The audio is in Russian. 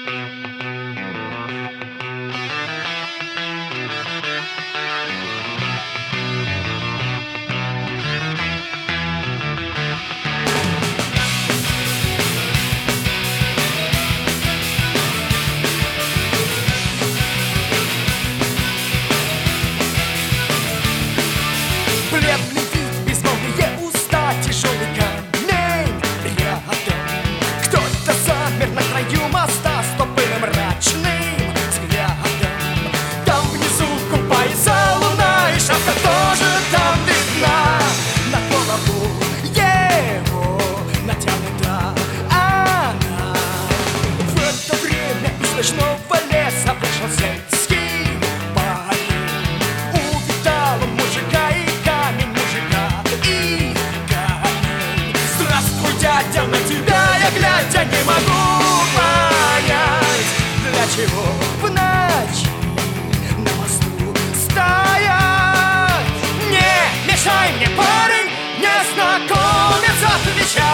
Бледный вид, безмолвие уста, тяжелый камень рядом. Кто-то замер на краю моста с тупым и мрачным взглядом. Там внизу купается луна, и шапка тоже там видна. На голову его натянута она. В это время из ночного леса вышел сельский парень. Увидал он мужика и камень, мужика и камень. Здравствуй, дядя, на тебя я глядя не могу понять, для чего в ночи на мосту стоять. Не мешай мне, парень, незнакомец, отвечай.